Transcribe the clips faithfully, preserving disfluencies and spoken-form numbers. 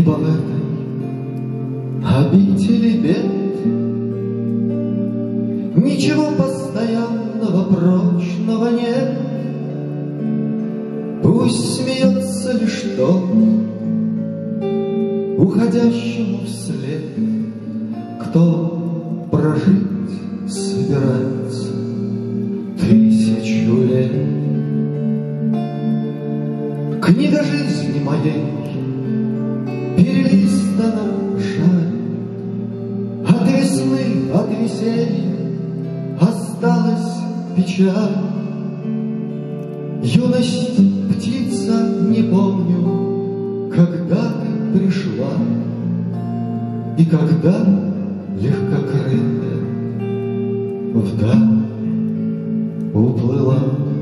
Ибо в этой обители бед ничего постоянного, прочного нет. Пусть смеется лишь тот, уходящему вслед, кто прожить собирается тысячу лет. Книга жизни моей перелистана жаль, от весны, от веселья осталась печаль. Юность птица, не помню, когда ты пришла и когда легкокрылая вдаль уплыла.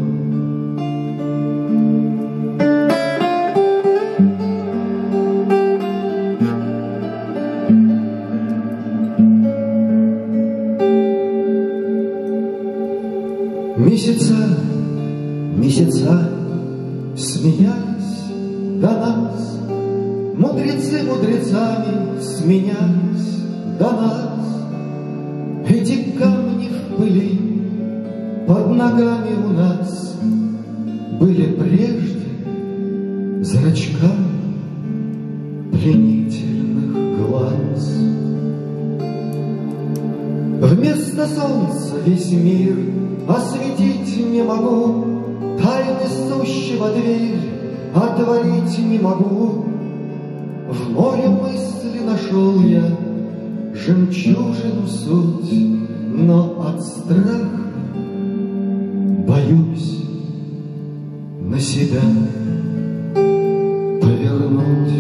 Месяца, месяца смеялись до нас, мудрецы мудрецами сменялись до нас. Эти камни в пыли под ногами у нас были прежде зрачками пленительных глаз. Вместо солнца весь мир осветить не могу, тайны сущего дверь отворить не могу. В море мысли нашел я жемчужину суть, но от страха боюсь на себя повернуть.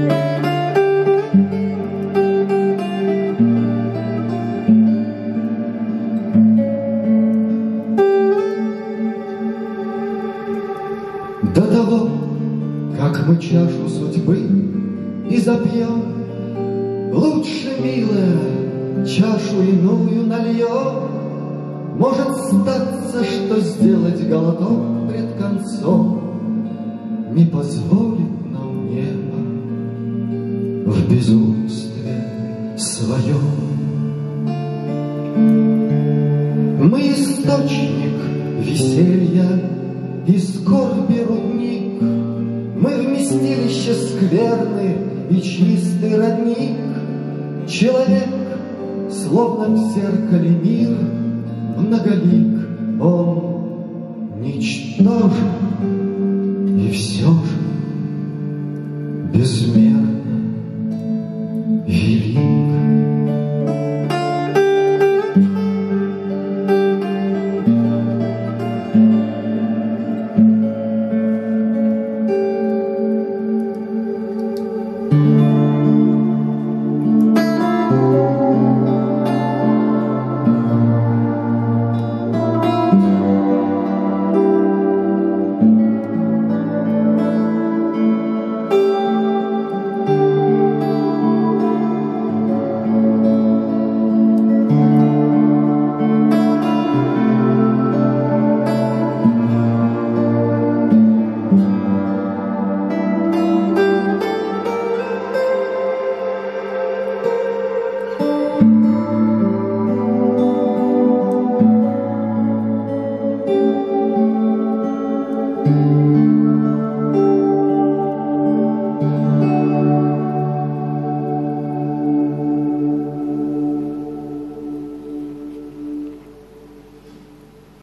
До того, как мы чашу судьбы и запьем, лучше, милая, чашу иную нальем. Может статься, что сделать глоток пред концом не позволит нам небо в безумстве своем. Мы источник веселья и скорби рудник, мы вместилище скверны и чистый родник. Человек, словно в зеркале мира, многолик, он ничтожен